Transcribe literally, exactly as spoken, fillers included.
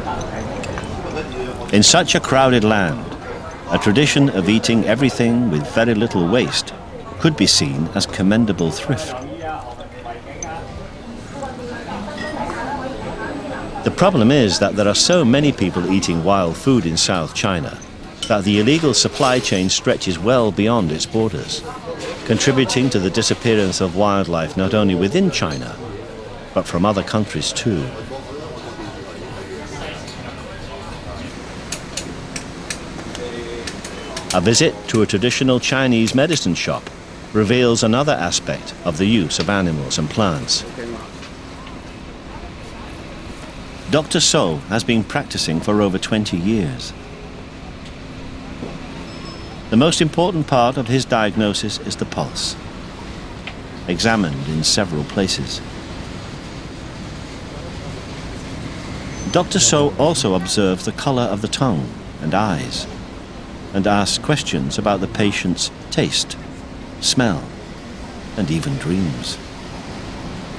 In such a crowded land, a tradition of eating everything with very little waste could be seen as commendable thrift. The problem is that there are so many people eating wild food in South China that the illegal supply chain stretches well beyond its borders, contributing to the disappearance of wildlife not only within China, but from other countries too. A visit to a traditional Chinese medicine shop reveals another aspect of the use of animals and plants. Doctor So has been practicing for over twenty years. The most important part of his diagnosis is the pulse, examined in several places. Doctor So also observes the color of the tongue and eyes, and asks questions about the patient's taste, smell, and even dreams.